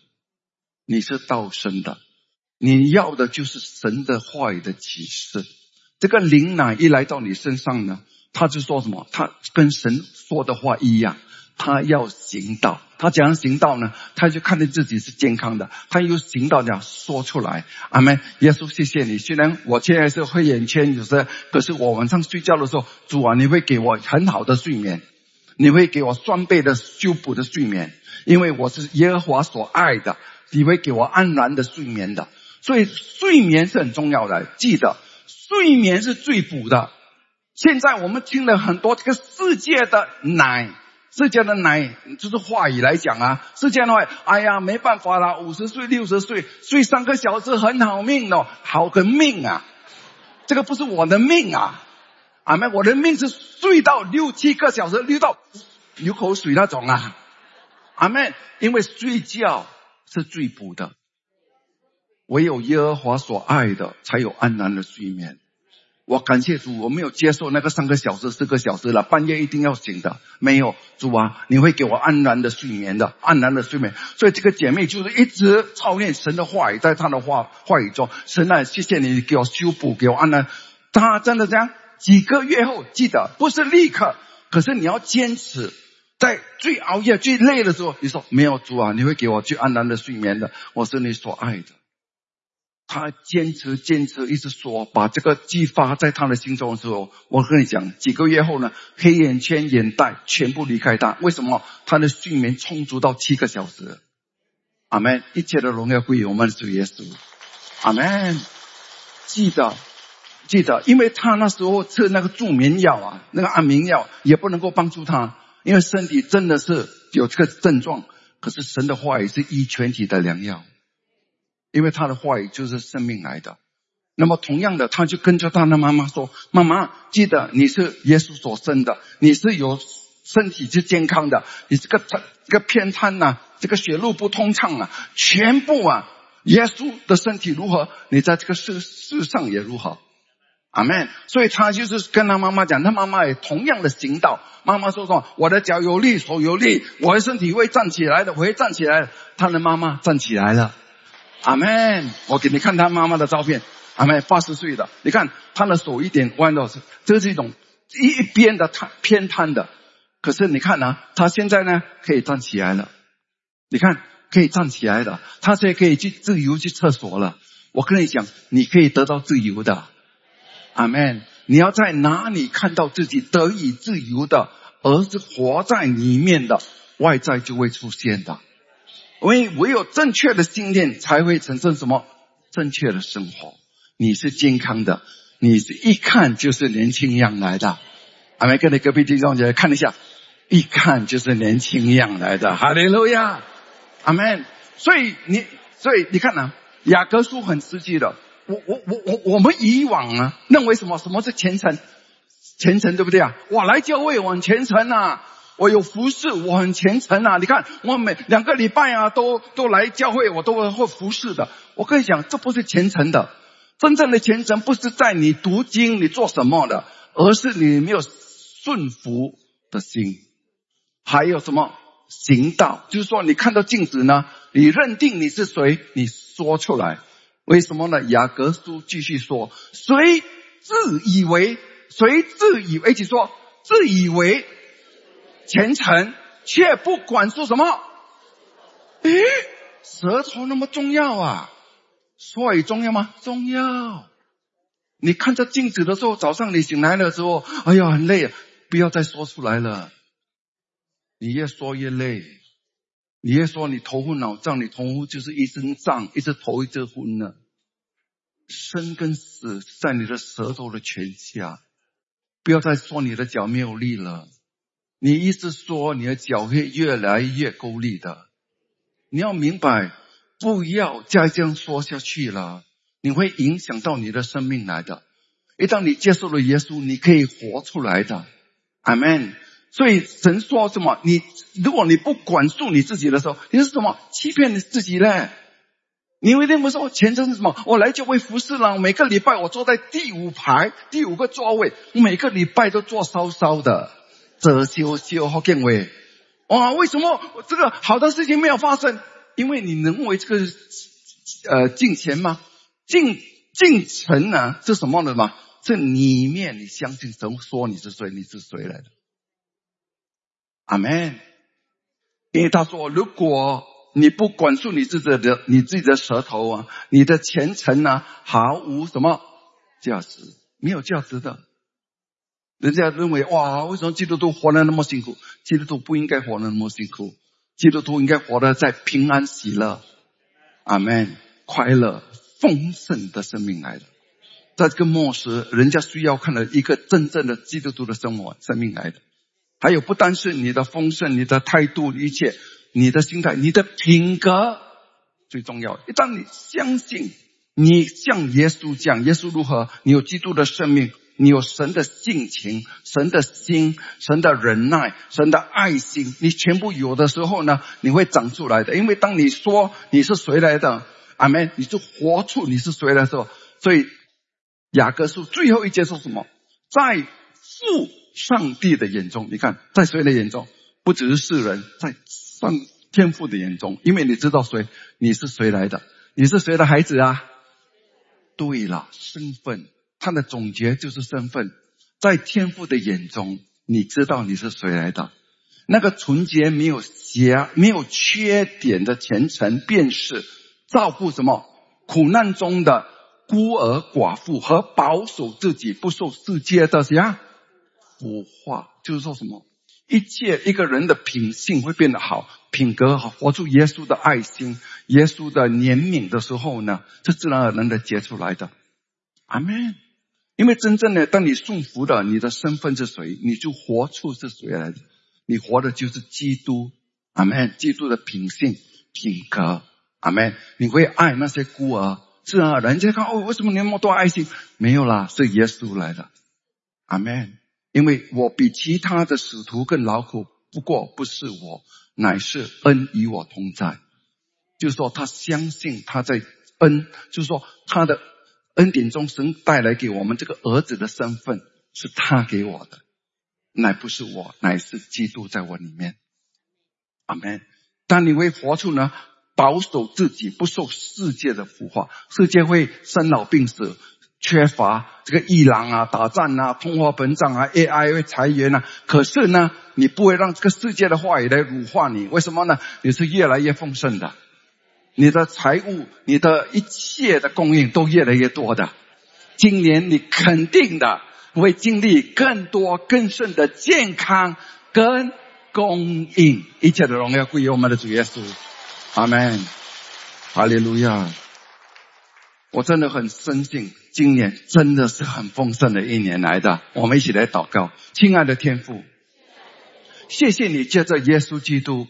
你要的就是神的话语的启示。这个灵奶一来到你身上呢，他就说什么？他跟神说的话一样，他要行道。他怎样行道呢？他就看见自己是健康的，他又行道这样说出来。阿们。耶稣谢谢你，虽然我现在是黑眼圈有时，可是我晚上睡觉的时候，主啊，你会给我很好的睡眠，你会给我双倍的修补的睡眠，因为我是耶和华所爱的，你会给我安然的睡眠的。所以睡眠是很重要的，记得睡眠是最补的。现在我们听了很多这个世界的奶就是话语来讲啊，世界的话，哎呀没办法啦，50岁60岁睡3个小时很好命哦，好个命啊，这个不是我的命啊。阿们，我的命是睡到6、7个小时，溜到流口水那种啊。阿们，因为睡觉是最补的，唯有耶和华所爱的才有安然的睡眠。我感谢主，我没有接受那个3个小时4个小时了，半夜一定要醒的，没有。主啊，你会给我安然的睡眠的，安然的睡眠。所以这个姐妹就是一直操练神的话语，在她的话语中，神啊，谢谢你给我修补，给我安然。她真的这样几个月后，记得不是立刻，可是你要坚持，在最熬夜最累的时候，你说没有，主啊，你会给我最安然的睡眠的，我是你所爱的。他坚持一直说，把这个激发在他的心中的时候，我跟你讲，几个月后呢，黑眼圈眼袋全部离开他。为什么？他的睡眠充足到7个小时。阿们，一切的荣耀归于我们的主耶稣。阿们。记得，因为他那时候吃那个助眠药啊，那个安眠药也不能够帮助他，因为身体真的是有这个症状。可是神的话语是医全体的良药，因为他的话语就是生命来的。那么同样的，他就跟着他的妈妈说，妈妈，记得你是耶稣所生的，你是有身体是健康的，你这个偏瘫啊，这个血路不通畅啊，全部啊，耶稣的身体如何，你在这个世上也如何。阿们。所以他就是跟他妈妈讲，他妈妈也同样的行道。妈妈说什么？我的脚有力，手有力，我的身体会站起来的，我会站起来的。他的妈妈站起来了。阿们。我给你看他妈妈的照片， 阿们，80岁的，你看他的手一点弯到，这是一种一边的偏瘫的。可是你看啊，他现在呢可以站起来了，你看可以站起来的，他现在可以去自由去厕所了。我跟你讲，你可以得到自由的，阿们。你要在哪里看到自己得以自由的，而是活在里面的，外在就会出现的。因为唯有正确的信念才会产生什么？正确的生活。你是健康的，你是一看就是年轻样来的。阿们，跟你隔壁弟兄姐看一下，一看就是年轻样来的。哈利路亚，阿们。所以你看啊，雅各书很实际的。我们以往啊认为什么是虔诚？虔诚对不对啊？我来教会我很虔诚啊，我有服侍我很虔诚啊。你看我每2个礼拜啊都来教会，我都会服侍的。我跟你讲，这不是虔诚的。真正的虔诚不是在你读经你做什么的，而是你没有顺服的心。还有什么行道，就是说你看到镜子呢，你认定你是谁，你说出来。为什么呢？雅各书继续说，谁自以为一起说，自以为虔诚，却不管说什么。舌头那么重要啊？说语重要吗？重要。你看着镜子的时候，早上你醒来了之后，哎呀很累，不要再说出来了。你越说越累，你越说你头昏脑胀，你头昏就是一身胀，一直头一直昏了。生跟死在你的舌头的权下，不要再说你的脚没有力了。你一直说，你的脚会越来越够力的。你要明白，不要再这样说下去了，你会影响到你的生命来的。一旦你接受了耶稣，你可以活出来的。阿们。所以神说什么？如果你不管束你自己的时候，你是什么？欺骗你自己嘞。你会认为说虔诚是什么？我来教会服侍了，每个礼拜我坐在第5排第5个座位，每个礼拜都坐稍稍的，这修好见位。哇，为什么这个好的事情没有发生？因为你认为这个敬虔吗？敬诚呢是什么的吗？是里面你相信神说你是谁，你是谁来的。阿们。因为他说，如果你不管束你自己的舌头啊，你的虔诚啊，毫无什么价值，没有价值的。人家认为哇，为什么基督徒活得那么辛苦？基督徒不应该活得那么辛苦，基督徒应该活得在平安喜乐，阿们，快乐丰盛的生命来的。在这个末时，人家需要看到一个真正的基督徒的生命来的。还有不单是你的丰盛，你的态度，一切，你的心态，你的品格最重要。一旦你相信，你像耶稣这样，耶稣如何？你有基督的生命，你有神的性情，神的心，神的忍耐，神的爱心，你全部有的时候呢，你会长出来的。因为当你说你是谁来的，阿们，你就活出你是谁来的时候。所以雅各书最后一节说什么？在父上帝的眼中，你看在谁的眼中？不只是世人，在天父的眼中。因为你知道谁，你是谁来的，你是谁的孩子啊？对了，身份，他的总结就是身份。在天父的眼中，你知道你是谁来的。那个纯洁没有缺点的虔诚，便是照顾什么？苦难中的孤儿寡妇，和保守自己不受世界的腐化。就是说什么？一个人的品性会变得好，品格好，活出耶稣的爱心，耶稣的怜悯的时候呢，这自然而然的结出来的。阿们。因为真正的当你顺服了你的身份是谁，你就活出是谁来的。你活的就是基督。阿们。基督的品性品格。阿们。你会爱那些孤儿，自然而然人家看为什么你那么多爱心？没有啦，是耶稣来的。阿们。因为我比其他的使徒更劳苦，不过不是我，乃是恩与我同在。就是说他相信他在就是说他的恩典中，神带来给我们这个儿子的身份是他给我的，乃不是我，乃是基督在我里面。阿们。当你会活出呢保守自己不受世界的腐化。世界会生老病死，缺乏这个伊朗啊、打仗啊、通货膨胀啊、AI 会裁员啊。可是呢，你不会让这个世界的话语来辱化你。为什么呢？你是越来越丰盛的，你的财物、你的一切的供应都越来越多的。今年你肯定的会经历更多更深的健康跟供应，一切的荣耀归于我们的主耶稣。阿们，哈利路亚。我真的很深信今年真的是很丰盛的一年来的。我们一起来祷告。亲爱的天父，谢谢你借着耶稣基督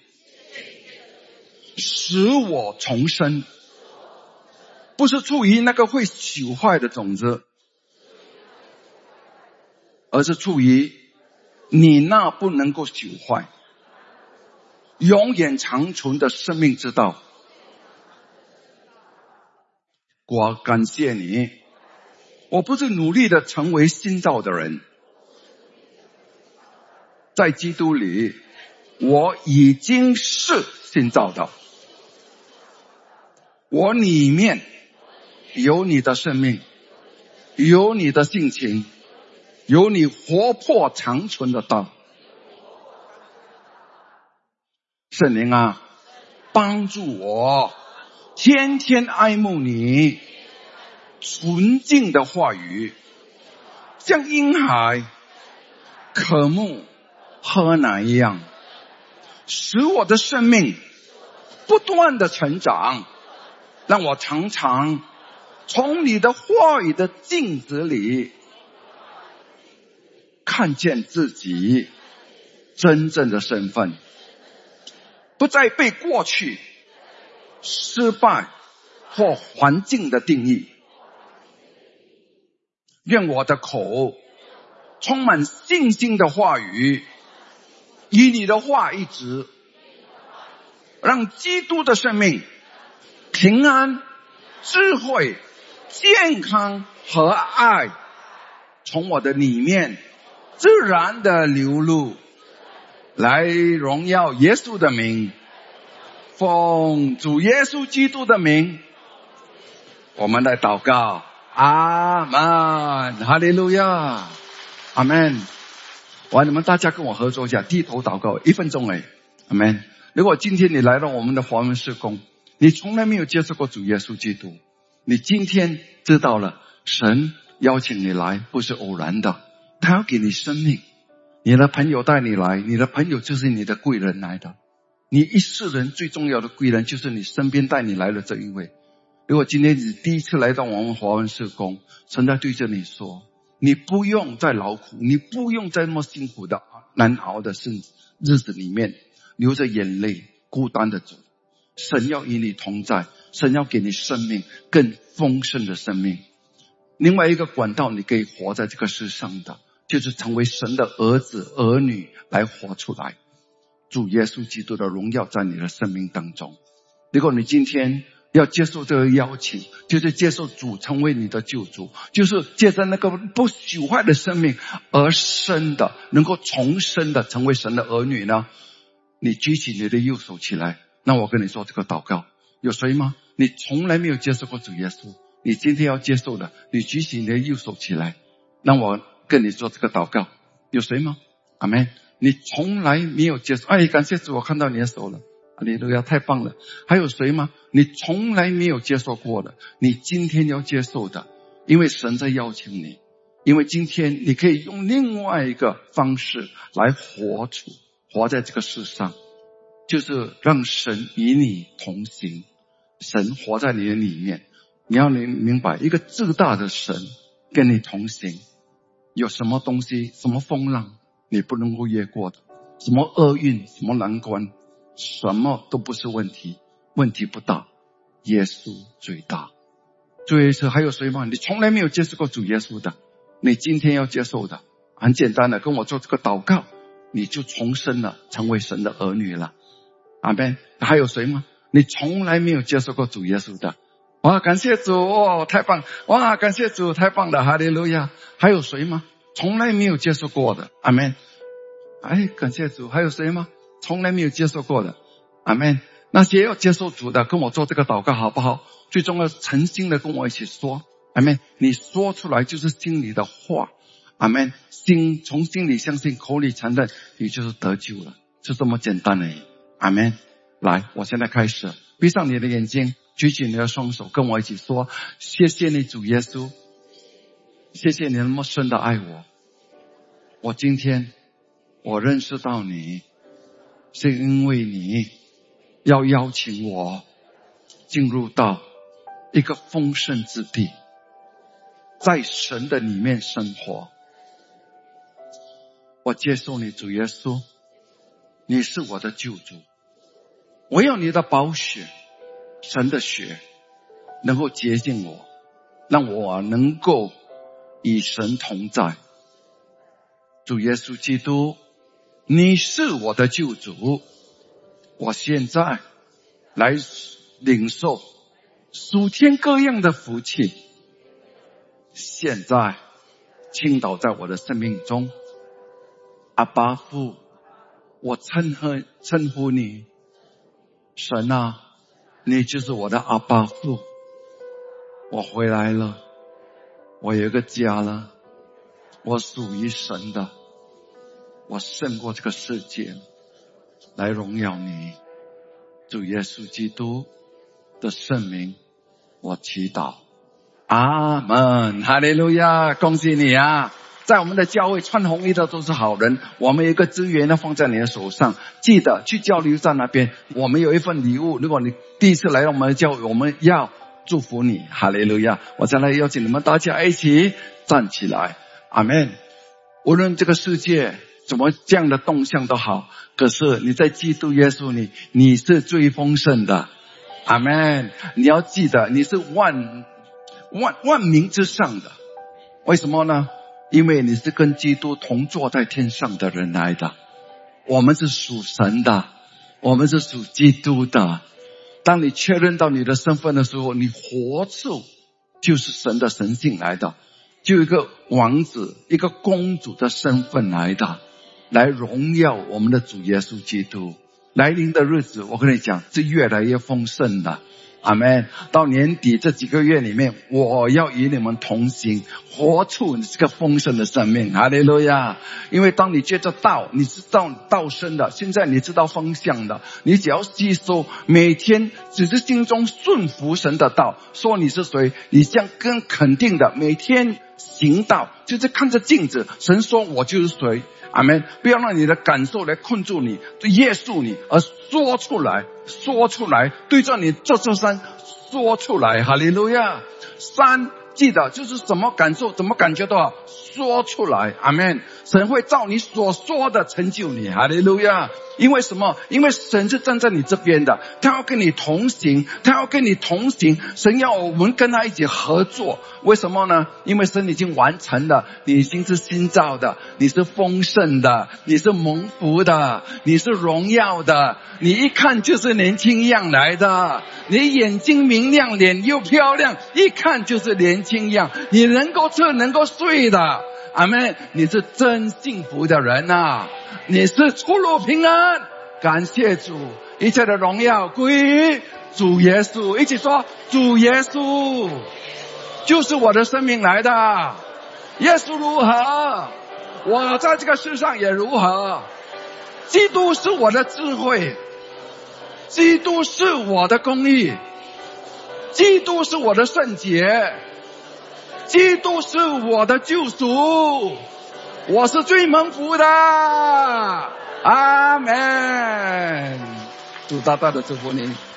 使我重生，不是出于那个会朽坏的种子，而是出于你那不能够朽坏永远长存的生命之道。我感谢你，我不是努力的成为新造的人，在基督里我已经是新造的，我里面有你的生命，有你的性情，有你活泼长存的道。圣灵啊，帮助我天天爱慕你纯净的话语，像婴孩渴慕喝奶一样，使我的生命不断的成长，让我常常从你的话语的镜子里看见自己真正的身份，不再被过去失败或环境的定义。愿我的口充满信心的话语，以你的话一直，让基督的生命平安、智慧、健康和爱从我的里面自然的流露，来荣耀耶稣的名。奉主耶稣基督的名，我们来祷告。阿们，哈利路亚，阿们。你们大家跟我合作一下，低头祷告1分钟而已。阿们。如果今天你来到我们的华文事工，你从来没有接受过主耶稣基督，你今天知道了神邀请你来不是偶然的，他要给你生命。你的朋友带你来，你的朋友就是你的贵人来的。你一世人最重要的贵人就是你身边带你来的这一位。如果今天你第一次来到我们华文事工，神在对着你说，你不用再劳苦，你不用再那么辛苦的难熬的日子里面流着眼泪孤单的走。神要与你同在，神要给你生命，更丰盛的生命。另外一个管道你可以活在这个世上的，就是成为神的儿子儿女来活出来。主耶稣基督的荣耀在你的生命当中。如果你今天要接受这个邀请，就是接受主成为你的救主，就是借着那个不朽坏的生命而生的，能够重生的成为神的儿女呢，你举起你的右手起来。那我跟你说这个祷告，有谁吗？你从来没有接受过主耶稣，你今天要接受的，你举起你的右手起来。那我跟你说这个祷告，有谁吗？阿们。你从来没有接受，感谢主，我看到你的手了，哈利路亚，太棒了。还有谁吗？你从来没有接受过的，你今天要接受的，因为神在邀请你，因为今天你可以用另外一个方式来活在这个世上，就是让神与你同行，神活在你的里面。你要明白，一个至大的神跟你同行，有什么东西，什么风浪你不能够越过的，什么厄运，什么难关，什么都不是问题，问题不大，耶稣最大。最后一次还有谁吗？你从来没有接受过主耶稣的，你今天要接受的，很简单的跟我做这个祷告，你就重生了，成为神的儿女了。阿们。还有谁吗？你从来没有接受过主耶稣的，哇，感谢主，太棒，哇，感谢主，太棒了，哈利路亚。还有谁吗？从来没有接受过的，阿们。感谢主。还有谁吗？从来没有接受过的，阿们。 那些要接受主的，跟我做这个祷告好不好？最重要是诚心的跟我一起说，阿们。你说出来就是心里的话，阿们。从心里相信，口里承认，你就是得救了，就这么简单而已，阿们。来，我现在开始，闭上你的眼睛，举起你的双手，跟我一起说，谢谢你主耶稣，谢谢你那么深的爱我。我今天我认识到你，是因为你要邀请我进入到一个丰盛之地，在神的里面生活。我接受你主耶稣，你是我的救主，我要你的宝血，神的血能够洁净我，让我能够与神同在。主耶稣基督，你是我的救主，我现在来领受属天各样的福气，现在倾倒在我的生命中。阿爸父，我称呼你，神啊，你就是我的阿爸父。我回来了，我有一个家了，我属于神的，我胜过这个世界，来荣耀你。主耶稣基督的圣名我祈祷，阿们，哈利路亚。恭喜你啊，在我们的教会穿红衣的都是好人，我们有一个资源呢放在你的手上，记得去交流站那边，我们有一份礼物，如果你第一次来到我们的教会，我们要祝福你，哈利路亚。我再来邀请你们大家一起站起来，阿们。无论这个世界怎么这样的动向都好，可是你在基督耶稣里，你是最丰盛的，阿们。你要记得，你是万民之上的，为什么呢？因为你是跟基督同坐在天上的人来的，我们是属神的，我们是属基督的。当你确认到你的身份的时候，你活出就是神的神性来的，就有一个王子一个公主的身份来的，来荣耀我们的主耶稣基督。来临的日子，我跟你讲，是越来越丰盛的，阿们。到年底这几个月里面，我要与你们同行，活出你这个丰盛的生命，哈利路亚。因为当你接着道，你知道道生的，现在你知道方向的，你只要吸收，每天只是心中顺服神的道，说你是谁，你将更肯定的每天行道，就是看着镜子，神说我就是谁，阿们。不要让你的感受来困住你，约束你，而说出来，对着你这座山说出来，哈利路亚。山记得就是什么感受怎么感觉都好，说出来，阿们。神会照你所说的成就你，哈利路亚。因为什么？因为神是站在你这边的，他要跟你同行，神要我们跟他一起合作。为什么呢？因为神已经完成了，你已经是新造的，你是丰盛的，你是蒙福的，你是荣耀的，你一看就是年轻样来的，你眼睛明亮，脸又漂亮，一看就是年轻样，你能够吃能够睡的，阿们。你是真幸福的人啊，你是出入平安，感谢主，一切的荣耀归于主耶稣。一起说，主耶稣就是我的生命来的，耶稣如何，我在这个世上也如何。基督是我的智慧，基督是我的公义，基督是我的圣洁，基督是我的救赎，我是最蒙福的，阿们。主大大的祝福你。